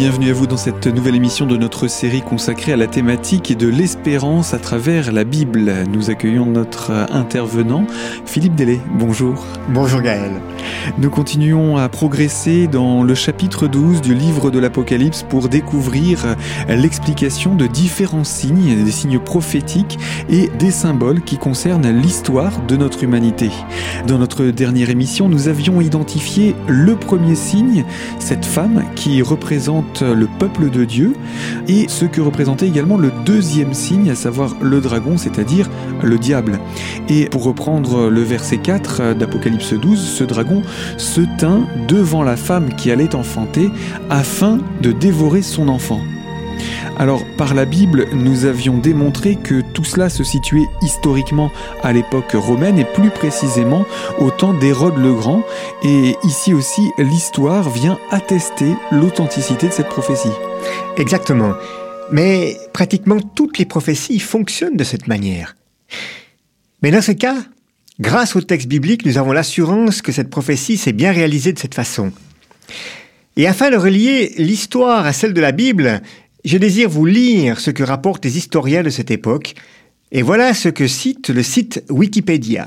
Bienvenue à vous dans cette nouvelle émission de notre série consacrée à la thématique de l'espérance à travers la Bible. Nous accueillons notre intervenant, Philippe Dellet. Bonjour. Bonjour Gaël. Nous continuons à progresser dans le chapitre 12 du livre de l'Apocalypse pour découvrir l'explication de différents signes, des signes prophétiques et des symboles qui concernent l'histoire de notre humanité. Dans notre dernière émission, nous avions identifié le premier signe, cette femme qui représente le peuple de Dieu, et ce que représentait également le deuxième signe, à savoir le dragon, c'est-à-dire le diable. Et pour reprendre le verset 4 d'Apocalypse 12, ce dragon se tint devant la femme qui allait enfanter afin de dévorer son enfant. Alors, par la Bible, nous avions démontré que tout cela se situait historiquement à l'époque romaine et plus précisément au temps d'Hérode le Grand. Et ici aussi, l'histoire vient attester l'authenticité de cette prophétie. Exactement. Mais pratiquement toutes les prophéties fonctionnent de cette manière. Mais dans ce cas, grâce au texte biblique, nous avons l'assurance que cette prophétie s'est bien réalisée de cette façon. Et afin de relier l'histoire à celle de la Bible, je désire vous lire ce que rapportent les historiens de cette époque, et voilà ce que cite le site Wikipédia.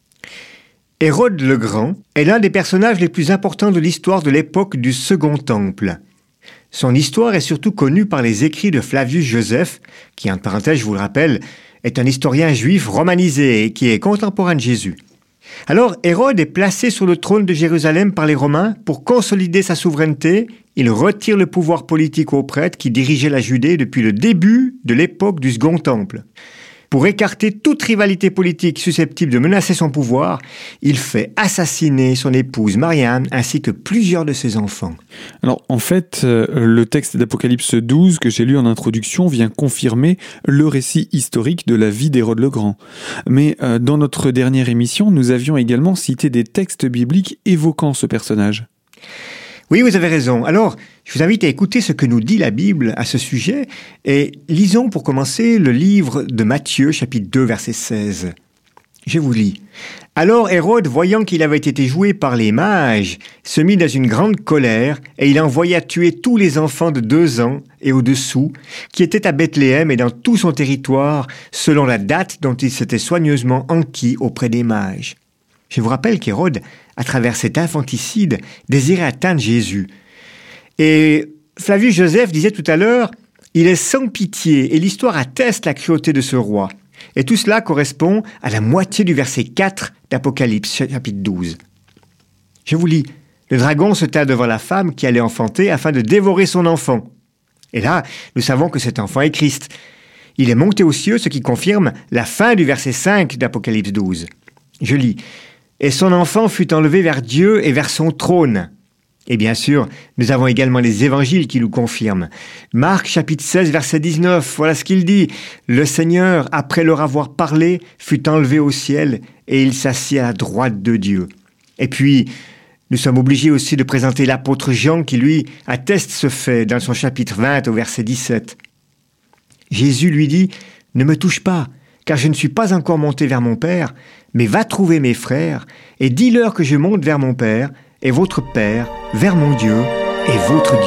Hérode le Grand est l'un des personnages les plus importants de l'histoire de l'époque du Second Temple. Son histoire est surtout connue par les écrits de Flavius Joseph, qui, entre parenthèses, je vous le rappelle, est un historien juif romanisé et qui est contemporain de Jésus. Alors, Hérode est placé sur le trône de Jérusalem par les Romains pour consolider sa souveraineté. Il retire le pouvoir politique aux prêtres qui dirigeaient la Judée depuis le début de l'époque du Second Temple. Pour écarter toute rivalité politique susceptible de menacer son pouvoir, il fait assassiner son épouse Marianne ainsi que plusieurs de ses enfants. Alors en fait, le texte d'Apocalypse 12 que j'ai lu en introduction vient confirmer le récit historique de la vie d'Hérode le Grand. Mais dans notre dernière émission, nous avions également cité des textes bibliques évoquant ce personnage. Oui, vous avez raison. Alors, je vous invite à écouter ce que nous dit la Bible à ce sujet. Et lisons pour commencer le livre de Matthieu, chapitre 2, verset 16. Je vous lis. « Alors Hérode, voyant qu'il avait été joué par les mages, se mit dans une grande colère, et il envoya tuer tous les enfants de 2 ans et au-dessous, qui étaient à Bethléem et dans tout son territoire, selon la date dont il s'était soigneusement enquis auprès des mages. » Je vous rappelle qu'Hérode, à travers cet infanticide, désirait atteindre Jésus. Et Flavius Joseph disait tout à l'heure, il est sans pitié, et l'histoire atteste la cruauté de ce roi. Et tout cela correspond à la moitié du verset 4 d'Apocalypse, chapitre 12. Je vous lis, le dragon se tint devant la femme qui allait enfanter afin de dévorer son enfant. Et là, nous savons que cet enfant est Christ. Il est monté aux cieux, ce qui confirme la fin du verset 5 d'Apocalypse 12. Je lis, et son enfant fut enlevé vers Dieu et vers son trône. Et bien sûr, nous avons également les évangiles qui nous confirment. Marc chapitre 16 verset 19, voilà ce qu'il dit. Le Seigneur, après leur avoir parlé, fut enlevé au ciel et il s'assit à la droite de Dieu. Et puis, nous sommes obligés aussi de présenter l'apôtre Jean qui, lui, atteste ce fait dans son chapitre 20 au verset 17. Jésus lui dit, « Ne me touche pas, car je ne suis pas encore monté vers mon Père, mais va trouver mes frères, et dis-leur que je monte vers mon Père, et votre Père, vers mon Dieu, et votre Dieu. »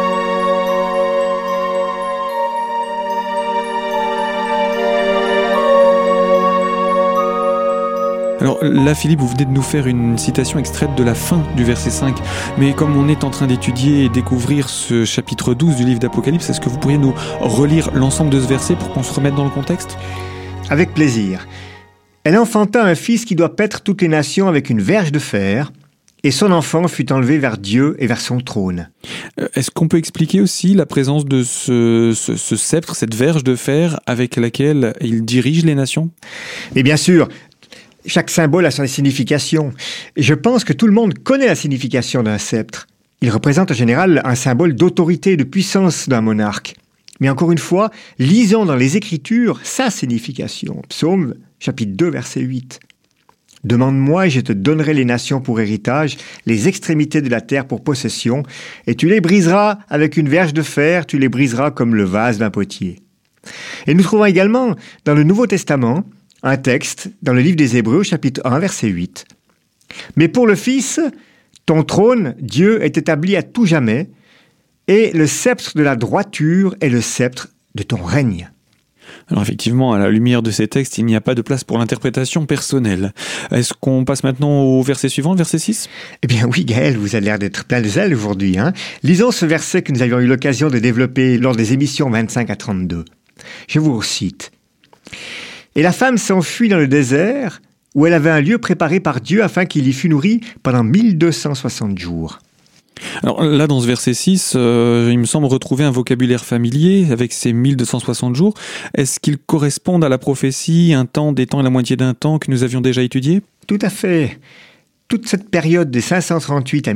Alors là, Philippe, vous venez de nous faire une citation extraite de la fin du verset 5. Mais comme on est en train d'étudier et découvrir ce chapitre 12 du livre d'Apocalypse, est-ce que vous pourriez nous relire l'ensemble de ce verset pour qu'on se remette dans le contexte ? Avec plaisir. Elle enfanta un fils qui doit paître toutes les nations avec une verge de fer, et son enfant fut enlevé vers Dieu et vers son trône. Est-ce qu'on peut expliquer aussi la présence de ce sceptre, cette verge de fer avec laquelle il dirige les nations ? Et bien sûr, chaque symbole a sa signification. Je pense que tout le monde connaît la signification d'un sceptre. Il représente en général un symbole d'autorité et de puissance d'un monarque. Mais encore une fois, lisons dans les Écritures sa signification. Psaume, chapitre 2, verset 8. « Demande-moi et je te donnerai les nations pour héritage, les extrémités de la terre pour possession, et tu les briseras avec une verge de fer, tu les briseras comme le vase d'un potier. » Et nous trouvons également dans le Nouveau Testament un texte dans le livre des Hébreux, chapitre 1, verset 8. « Mais pour le Fils, ton trône, Dieu, est établi à tout jamais. et le sceptre de la droiture est le sceptre de ton règne. Alors effectivement, à la lumière de ces textes, il n'y a pas de place pour l'interprétation personnelle. Est-ce qu'on passe maintenant au verset suivant, le verset 6 ? Eh bien oui, Gaël, vous avez l'air d'être plein de zèle aujourd'hui. Lisons ce verset que nous avions eu l'occasion de développer lors des émissions 25 à 32. Je vous recite. « Et la femme s'enfuit dans le désert, où elle avait un lieu préparé par Dieu afin qu'il y fût nourri pendant 1260 jours. » Alors là, dans ce verset 6, il me semble retrouver un vocabulaire familier avec ces 1260 jours. Est-ce qu'ils correspondent à la prophétie, un temps, des temps et la moitié d'un temps que nous avions déjà étudié ? Tout à fait. Toute cette période des 538 à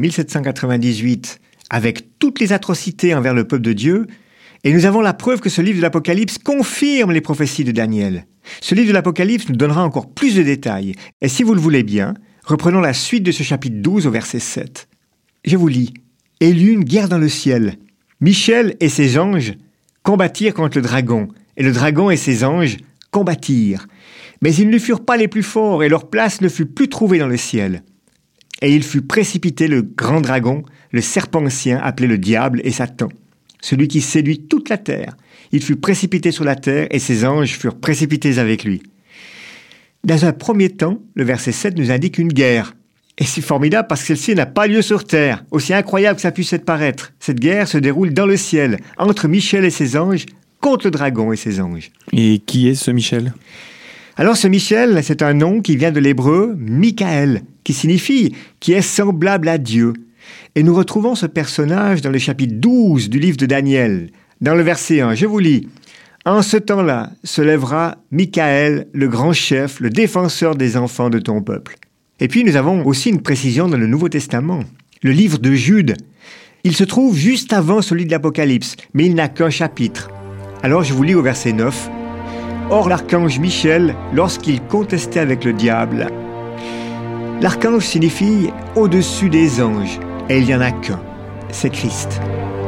1798, avec toutes les atrocités envers le peuple de Dieu, et nous avons la preuve que ce livre de l'Apocalypse confirme les prophéties de Daniel. Ce livre de l'Apocalypse nous donnera encore plus de détails. Et si vous le voulez bien, reprenons la suite de ce chapitre 12 au verset 7. Je vous lis. « Et il y eut une guerre dans le ciel. Michel et ses anges combattirent contre le dragon, et le dragon et ses anges combattirent. Mais ils ne furent pas les plus forts, et leur place ne fut plus trouvée dans le ciel. Et il fut précipité le grand dragon, le serpent ancien, appelé le diable et Satan, celui qui séduit toute la terre. Il fut précipité sur la terre, et ses anges furent précipités avec lui. » Dans un premier temps, le verset 7 nous indique une guerre. Et c'est formidable parce que celle-ci n'a pas lieu sur terre, aussi incroyable que ça puisse être paraître. Cette guerre se déroule dans le ciel, entre Michel et ses anges, contre le dragon et ses anges. Et qui est ce Michel ? Alors ce Michel, c'est un nom qui vient de l'hébreu Michaël, qui signifie « qui est semblable à Dieu ». Et nous retrouvons ce personnage dans le chapitre 12 du livre de Daniel. Dans le verset 1, je vous lis. « En ce temps-là se lèvera Michaël, le grand chef, le défenseur des enfants de ton peuple. » Et puis nous avons aussi une précision dans le Nouveau Testament. Le livre de Jude, il se trouve juste avant celui de l'Apocalypse, mais il n'a qu'un chapitre. Alors je vous lis au verset 9. « Or l'archange Michel, lorsqu'il contestait avec le diable, » l'archange signifie « au-dessus des anges », et il n'y en a qu'un, c'est Christ.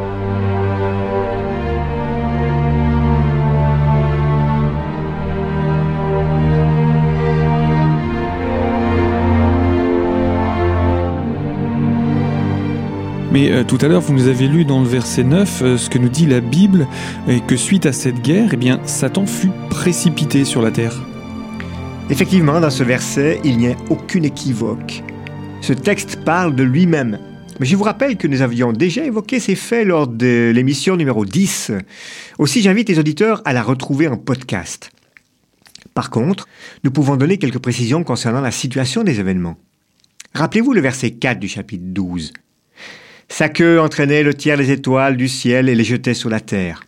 Mais tout à l'heure, vous nous avez lu dans le verset 9 ce que nous dit la Bible, et que suite à cette guerre, eh bien, Satan fut précipité sur la terre. Effectivement, dans ce verset, il n'y a aucune équivoque. Ce texte parle de lui-même. Mais je vous rappelle que nous avions déjà évoqué ces faits lors de l'émission numéro 10. Aussi, j'invite les auditeurs à la retrouver en podcast. Par contre, nous pouvons donner quelques précisions concernant la situation des événements. Rappelez-vous le verset 4 du chapitre 12. Sa queue entraînait le tiers des étoiles du ciel et les jetait sur la terre.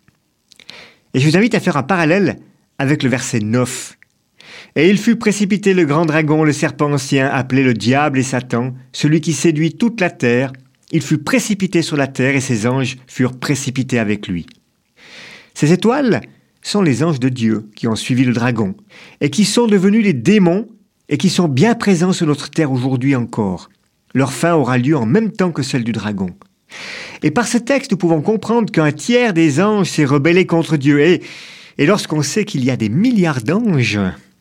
Et je vous invite à faire un parallèle avec le verset 9. Et il fut précipité le grand dragon, le serpent ancien, appelé le diable et Satan, celui qui séduit toute la terre. Il fut précipité sur la terre et ses anges furent précipités avec lui. Ces étoiles sont les anges de Dieu qui ont suivi le dragon et qui sont devenus les démons et qui sont bien présents sur notre terre aujourd'hui encore. Leur fin aura lieu en même temps que celle du dragon. Et par ce texte, nous pouvons comprendre qu'un tiers des anges s'est rebellé contre Dieu. Et lorsqu'on sait qu'il y a des milliards d'anges...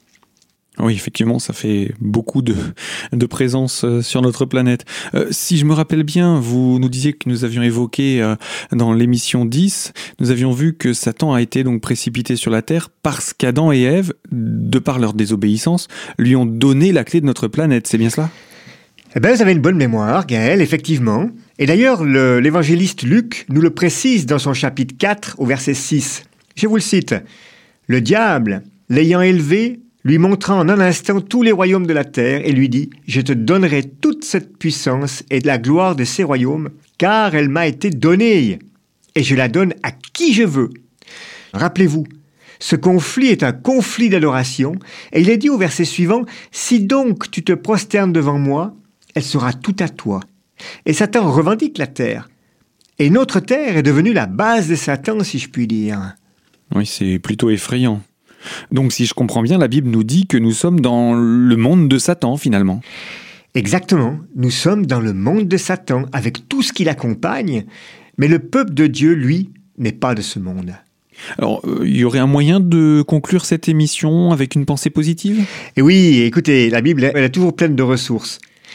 Oui, effectivement, ça fait beaucoup de présence sur notre planète. Si je me rappelle bien, vous nous disiez que nous avions évoqué dans l'émission 10, nous avions vu que Satan a été donc précipité sur la terre parce qu'Adam et Ève, de par leur désobéissance, lui ont donné la clé de notre planète. C'est bien cela ? Eh bien, vous avez une bonne mémoire, Gaël, effectivement. Et d'ailleurs, l'évangéliste Luc nous le précise dans son chapitre 4 au verset 6. Je vous le cite. « Le diable, l'ayant élevé, lui montra en un instant tous les royaumes de la terre et lui dit « Je te donnerai toute cette puissance et la gloire de ces royaumes, car elle m'a été donnée, et je la donne à qui je veux. » Rappelez-vous, ce conflit est un conflit d'adoration, et il est dit au verset suivant « Si donc tu te prosternes devant moi, elle sera tout à toi. » Et Satan revendique la terre. Et notre terre est devenue la base de Satan, si je puis dire. Oui, c'est plutôt effrayant. Donc, si je comprends bien, la Bible nous dit que nous sommes dans le monde de Satan, finalement. Exactement. Nous sommes dans le monde de Satan, avec tout ce qui l'accompagne. Mais le peuple de Dieu, lui, n'est pas de ce monde. Alors, il y aurait un moyen de conclure cette émission avec une pensée positive ? Et oui, écoutez, la Bible, elle est toujours pleine de ressources.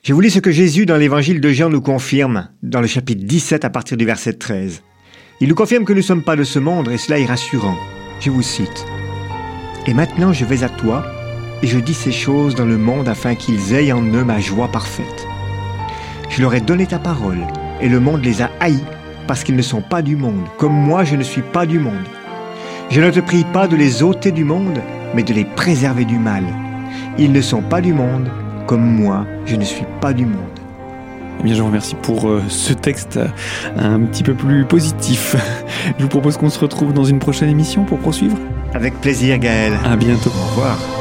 Je vous lis ce que Jésus dans l'évangile de Jean nous confirme dans le chapitre 17 à partir du verset 13. Il nous confirme que nous ne sommes pas de ce monde et cela est rassurant. Je vous cite. « Et maintenant je vais à toi et je dis ces choses dans le monde afin qu'ils aient en eux ma joie parfaite. Je leur ai donné ta parole et le monde les a haïs parce qu'ils ne sont pas du monde, comme moi je ne suis pas du monde. Je ne te prie pas de les ôter du monde, mais de les préserver du mal. Ils ne sont pas du monde, comme moi je ne suis pas du monde. » Eh bien, je vous remercie pour ce texte un petit peu plus positif. Je vous propose qu'on se retrouve dans une prochaine émission pour poursuivre. Avec plaisir, Gaël. À bientôt. Au revoir.